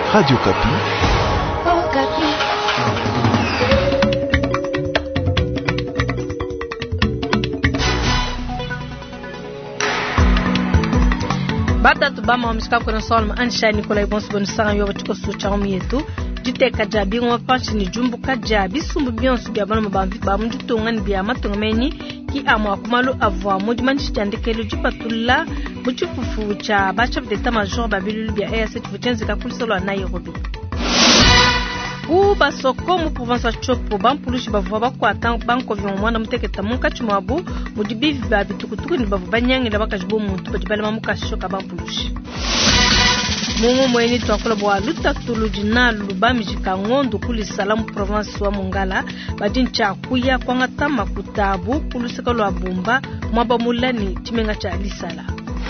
Radio Kapi. Oh, Kapi. Bata tubama wa mshika kuna solma ansha Nikolai Bonsu bonusanga yoba tuko suchaumi yetu jiteka jabi ngwa panchi ni jumbu kajabi sumbu bionsu bia bana mabamvi ba mjutunga ni bia matungamenyi ki amwa kumalu avwa mujimanchi chandekelo jipatula muchifufu cha bachef d'etat major babilulu bia EAC tuvuchenzika kulisolo wa Nairobi. Uba soko mu province chopo bampulushi bavwa bakwata banko vyo mwana muteketa munka chimwabu mudibivi ba bitukutuku ni bavu banyangila bakajibo muntu badibala mamuka shoka bampulushi. Mumu mweni twakola bwa lutatulu jinalu lubamijika ngondu kuli salamu province wa Mongala badincha kuya kwangata makutabu kulusika lwa bumba mwaba mulani timenga cha alisala.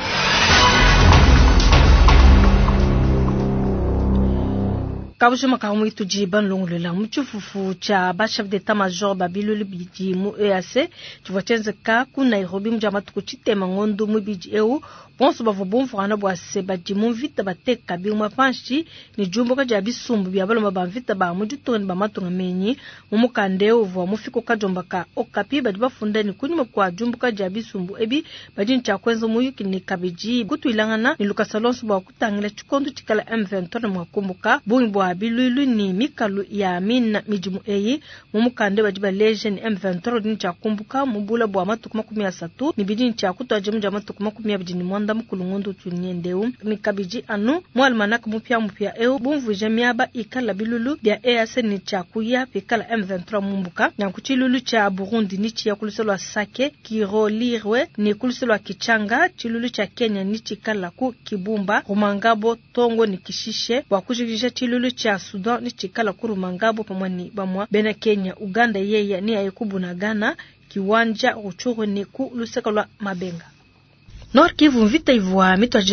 Kabushuma kamuitu jiban longulela mchufufu cha bachef d'etat major babilulu biji mu EAC tuvotenze ka ku Nairobi mjamatu kuchitema ngondu mu biji eu bonso bavobomfu ana bwa seba dimu vita bateka bi uma panchi ni jumbo ka jabi sumbu bya balo mabamvita ba mujutoni ba matunga menyi mumukandeo vo mufiko ka jomba ka okapi badi bafunda ni kunyuma kwa jumbo ka jabi sumbu ebi badin cha kwenzo muyuki ni kabiji gutu ilangana ni lukasalonso bwa kutangila chikondo chikala M23 mwakumbuka bungi bilulu ni mikalu ya mina mijimu eyi mumukande bajiba legend M23 ni chakumbuka mubula bwa matuku 13 ni bidini cha kutwaje mja matuku 12 mwanda mukulungundu tunyendeu ni kabiji anu mwalmanaka mupya eu bumvu jamiaba ikala bilulu bya EAC ni chakuya pikala M23 mumbuka na kuchilulu cha Burundi ni chia kuliselwa Sake Kirolirwe ni kuliselwa Kichanga chilulu cha Kenya ni chikala ku Kibumba Rumangabo Tongo ni Kishishe wakujikisha chilulu cha Sudan ni chikala kurumangabo pamwani bamwa bena Kenya Uganda yeye ni ayekubu na Ghana kiwanja uchuru ni ku luseka lwa Mabenga. Nord Kivu mvita ivwa mitwaje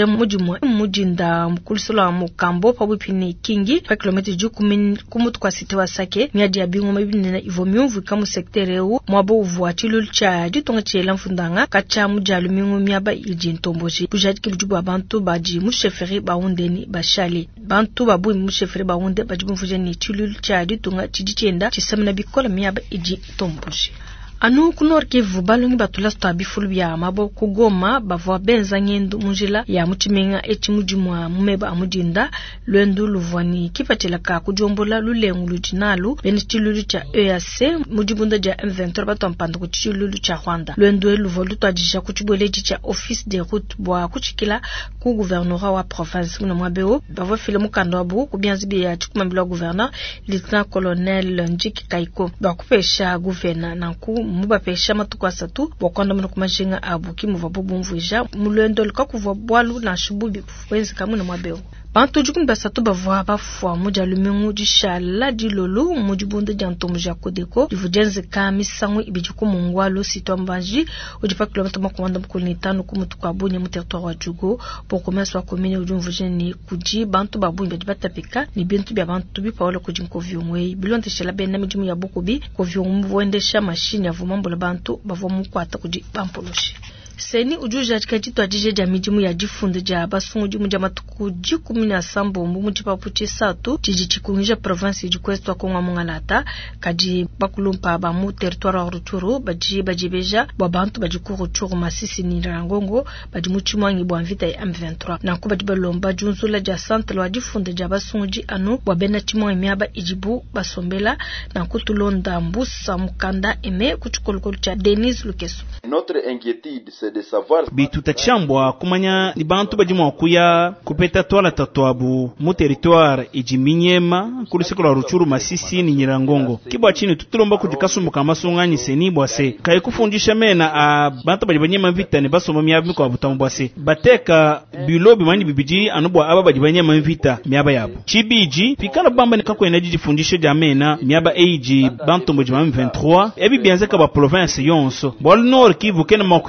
mujinda mkulisolo wa mukambo pabupini kingi pa kilomita juu kumutu kwa siti wa Sake miadi ya bingu mabini na ivo miumvu kamu sektere u mwabo uvuwa chilul cha jitonga chela mfundanga kacha mujalu mingu miaba iji ntomboji bujadi kilujubu abantu baji musheferi baundeni bashali bantu babu musheferi baunde baji mfuje ni chilul cha jitonga chijichenda chisamina bikola miaba iji ntomboji. Anu kunor Kivu balungi batula stabifulu bya mabo kugoma bavwa benza ngendu munjila ya muchimenga echi mujimwa mumeba amujinda lwendu luvwani kipatela ka kujombola lulengu lujinalu benichilulu cha EAC mujibunda ja M23 batompanda kuchilulu cha Rwanda lwendu luvolu twajisha kuchiboleji cha office de route bwa kuchikila ku gouverneur wa province kuna mwabeo bavwa file mukando abu kubyanzibi ya chikumambilo gouverneur lieutenant colonel Njiki Kaiko bakupesha gouverneur nanku muba pesha matuko asatu bokonda muno kumashinga abuki muvabubu mvuja mulendo likakuva bwalu na shububi wenzi kamuna mwabeo bantu jukun basatu bavwa bafwa muja lumengu jishala dilolo mujibunde jantomu jakodeko divujenze kamisangu ibijuku mungwalo sitombaji ujipa kilomita makomanda mkulini tanu kumutuka bunye mu territoire wa Jugo pokomeswa komine ujumvujeni kuji bantu babu batapika ni bintu bya bantu bi pawolo kujinko vyongwe bilonte shela bena mijimu ya bokobi ko vyongmu wendesha mashine ya vumambola bantu bavwa mukwata kuji bampoloshi. Seni ujuja chikajito ajije jamijimu ya jifunde ja basungu jimu jamatuku jikumi na sambo mbu mjipapuche satu jiji chikungisha province jikwestu wa Kongo Mungalata kaji bakulumpa ba mu territoire wa Rutshuru baji beja babantu bajikuru churu Masisi ni Rangongo baji muchimwangi bwa mvita ya M23 na kuba jibalomba junzula ja centre wa jifunde ja basungu ji anu wabena chimwangi miaba ijibu basombela na kutulonda mbusa mukanda eme kuchukolukolu cha Denis Lukesu. Notre inquiétude c'est de savoir bitutachambwa kumanya ni bantu bajimwa kuya kupeta twala tatwabu mu territoire ijiminyema kulisiko la Rutshuru Masisi ni Nyirangongo kibwa chini tutulomba kujikasumbuka masungani seni bwase kai kufundisha mena a bantu bajibanyema vita ne basoma myabu kwa butamu bwase bateka bilobi mani bibiji anubwa aba bajibanyema vita myaba yabo chibiji fikala bamba nikako enaji fundisha jamena myaba eiji bantu mbojima 23 ebi bianze ka ba province yonso bol Nord Kivu kena makwikala ku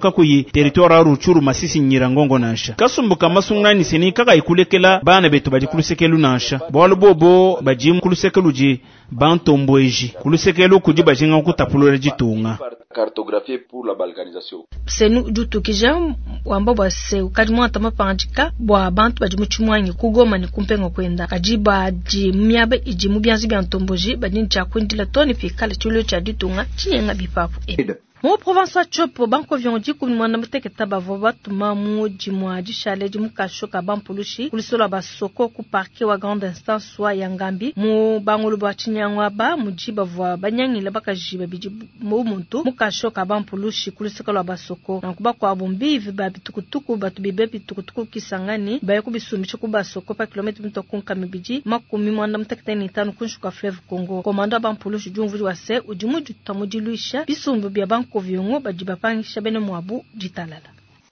ka kuyi territoire ruchuru Masisi Nyirangongo nasha kasumbuka masungani sini kaka ikulekela bana betu bajikulusekelu nasha bwalo bobo bajimu kulusekelu ji bantomboeji kulusekelu kuji bajinga kutapulura jitunga cartographie pour la balkanisation senu dutu kija wamba bwase ukadimwa tamapangika bwa bantu bajimuchumwanyi kugoma ni kumpengo kwenda kajiba ji myabe ijimu byanzi byantomboji badini chakwindila toni fikala chulo cha ditunga chinyenga bipapu Mo province wa Chopo banko vyonji kumwana muteke tabavo tuma muji mwaji shale ji mukashoka bampulushi kulisola basoko ku parquet wa grande instance wa yangambi mu bangulu bwa chinyangwa ba mujiba vwa banyangile bakajiba biji mu muntu mukashoka bampulushi kulisola basoko nakuba kwa bombivi ba bitukutuku batu bibe bitukutuku kisangani ba yakubisumisha ku basoko pa kilometre mtokunka mibiji makumi mwanda muteke ni tanu kunshuka fleuve Congo komanda bampulushi jumvuri wase ujimuju tamujiluisha bisumbu bya banko vyongo bajibapangisha bene mwabu jitalala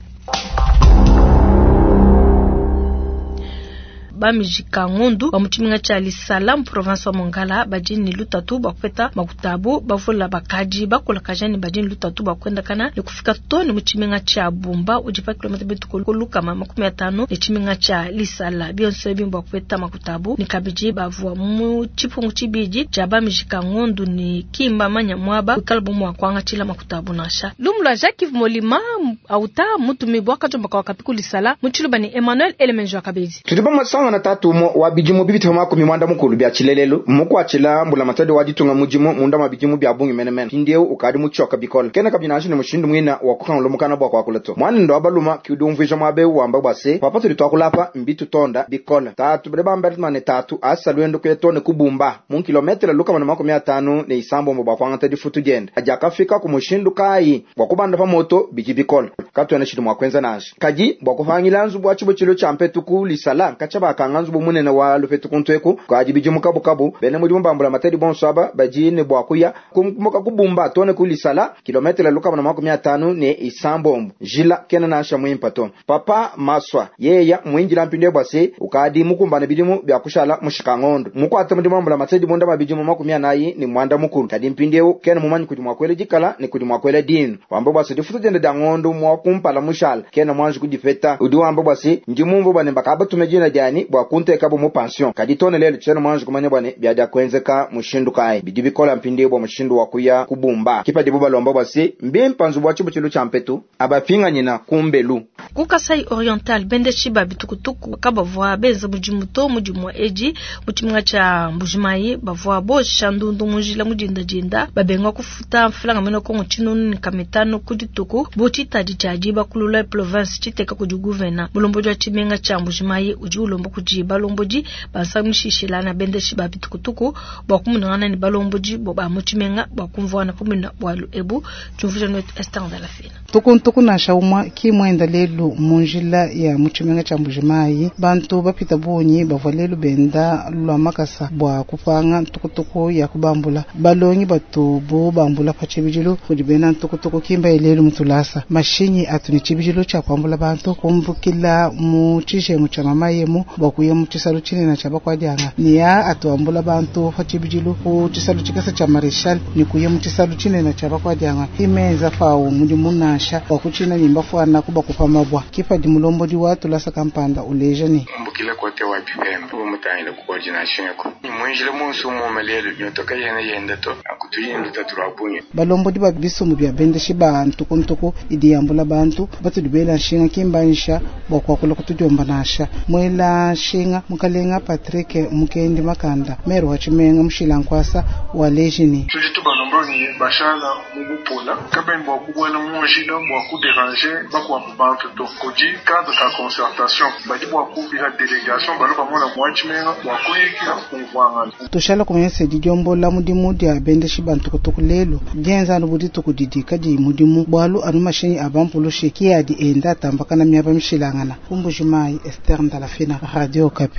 bamijika ngondu bamuchiminga cha Lisala province wa Mongala bajini lutatu bakweta makutabu bavula bakaji bakola kajani bajini lutatu bakwenda kana likufika toni muchiminga cha Bumba ujipa kilometre bitukuluka 50 lichiminga cha Lisala bionse bimba bakweta makutabu nikabiji bavua muchipungu chibiji cha bamijika ngondu ni kimba manya mwaba ukalbu mwa kwanga chila makutabu nasha lumula Jacques Molima auta mutu mibwaka jomba kwa kapiku Lisala muchiluba ni Emmanuel Elemenjo akabezi na tatu mo wabijimu bibitho makumi mwanda mukulu bya chilelelo muko achila mbula matade wajitunga mujimu munda mabijimu bya bungi menemen kindeu ukadi muchoka bikol kena kabinashi ne mushindu mwina wakukan lomukana bwa kwakuleto mwana ndo abaluma kidumvisha mwabe wamba bwase papato litwakulapa mbitu tonda bikol tatu breba mbertman tatu asalwendo kwetone kubumba mun kilometre luka mana makumi 5 ne isambo mbo bakwanga tadi futu gend ajaka fika ku mushindu kai wakubanda pa moto bijibikol katwana shidu mwakwenza nashi kaji bwakufangila bwa chibo chilo champetu ku Lisala kachaba kanganzu bumunene wa lufetu kuntweku kwaji bijimu kabu bene mudimu bambula matedi bonsaba bajine bwakuya kumumuka kubumba tone ku Lisala kilometre luka mana makumi 5 ne isambombo jila kena nasha mwimpato papa maswa yeya mwinjila mpinde bwase ukadi mukumbana bidimu byakushala mushikangondo mukwata mudimu bambula matedi bonda mabijimu makumi 8 ni mwanda mukuru kadi mpindeu kena mumanyi kuti mwakwele jikala ni kuti mwakwele dinu wamba bwase difutu jende dangondo mwakumpala mushala kena mwanji kudifeta udi wamba bwase njimumbu bane bakaba tumejina jani bwa kunte kabo mu pension kadi tone lelo cheno mwanji kumanya bwane byada kwenzeka mushindu kai bidibikola mpinde bwa mushindu wakuya kubumba kipa dibuba lomba bwase mbempanzu bwa chibu chilo champetu abafinga nyina kumbelu kukasai oriental bende shiba bitukutuku kabavwa beza mujimuto mujimwa eji muchimwa cha mbujimai bavwa bo shandundu mujila mujinda jinda babenga kufuta mfulanga meno kongo chinunu kametano kudituku botita jijajiba kulula province chiteka kujuguvena mulombojo wa chimenga cha mbujimai uji ulombo kujiba lomboji basamishishilana bende shiba bitukutuku bakumunana ni balomboji boba muchimenga bakumvwana kumina bwalu ebu chumvija net Esther Ndalafina tukuntuku na shauma kimwenda lelu munjila ya muchimenga cha mbujimai bantu bapita bonyi bavalelu benda lwa makasa bwa kupanga tukutuku ya kubambula balongi batubu bambula pachibijilu kujibena tukutuku kimba lelu mutulasa mashinyi atuni chibijilu cha kwambula bantu kumvukila muchishe muchamama yemu bakuye muchisalu chine na chaba kwa dianga niya atuambula bantu pachibijilu ku chisalu chikasa cha marishal ni kuye muchisalu chine na chaba kwa dianga imeza fawo mudimunasha wakuchina nyimbafuana kuba kupamabwa kipa dimulombo di watu lasa kampanda ulejani mbukile kote wa bipembe umutangile ku coordination yako ni mwenjile munsu mu malelo nyotoka yenda to akutuyindu taturabunye balombo di babisumu bya bende shiba ntukuntuku idiyambula bantu batu dibela shinga kimbanisha bokwakula kutujomba nasha mwela shinga mukalenga Patrick mukendi makanda mero wachimenga mushilankwasa wa lejini tujitu balombo ni bashala mugupola kabembo kubwana mujilo bwa kudéranger bakwa bantu to koji cadre ka concertation badi bwa kubira délégation baloba mona mwachimenga bwa kuyikira kumvanga toshala kumense dijombo la mudimu dia bende shibantu kutokulelo genza no budi tukudidika di mudimu bwalu anumashinyi abampulu sheki adi enda tambakana myaba mishilangana kumbujimai Esther Ndalafina Radio Kapi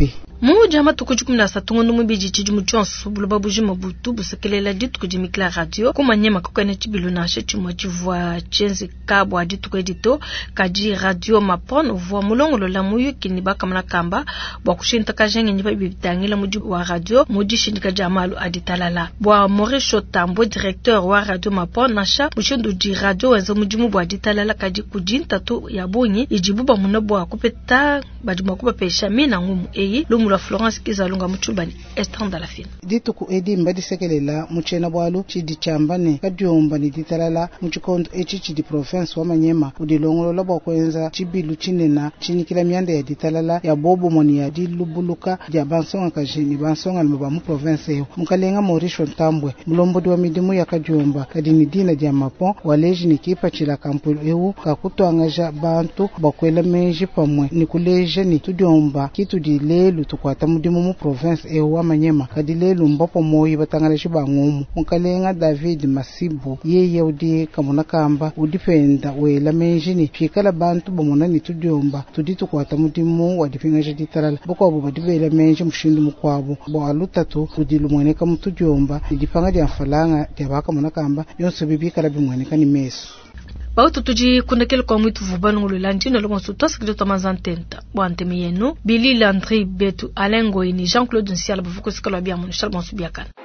Muja matukuju 13 ngondo mubiji chijumu chonsu buloba bujima butu busekelela ditu kujimikla radio kumanyema kokane chibilu na chimwa chivwa chenzi kabwa ditu kwedito kaji radio mapon vwa mulongolo la muyu kinibaka mana kamba bwa kushinta kajenge nyiba bibitangila muji wa radio muji shindika jamalu aditalala bwa Morisho Tambo directeur wa radio mapon nasha mushindu di radio wenza mujimu bwa aditalala kaji kujinta tu ya bonyi ijibuba munobo akupeta bajuma kuba pesha mina ngumu eyi lumula Florence Kizalunga muchubani estanda la fin ditu ku edi mbadi sekelela muchena bwalu chidi chambane kadyomba ni ditalala muchikondo echichi di province wa Manyema udilongolo labo kwenza chibilu chinena chinikila myanda ya ditalala ya bobo moni ya dilubuluka ya bansonga kajini bansonga almaba mu province yo mukalenga Morisho Tambwe mulombodi wa midimu ya kadyomba kadini dina dia mapon waleji ni kipa chila kampulu ewu kakutwangaja bantu bakwela menji pamwe nikuleje ni tudyomba kitu dilelu tukwata mudimu mu province ewu wa Manyema kadilelu mbapo moyi batangala shibangumu mukalenga David Masibu yeye udi kamuna kamba udipenda wela menji ni fikala bantu bomona ni tudyomba tuditu kwata mudimu wa dipinga ditalala boko abo badibela menji mushindu mukwabo bo alutatu udilu mweneka mutudyomba dipanga dia falanga dia baka muna kamba yonse bibikala bimweneka ni meso Bautu tuji kundakele kwa mwitu vubanu ngululandi na longo sutosa kido tamazantenta. Bwante miyenu, Billy Landry Betu Alengo ini Jean-Claude Nsiala bufuko sikalo abia munu shalbonsu biakana.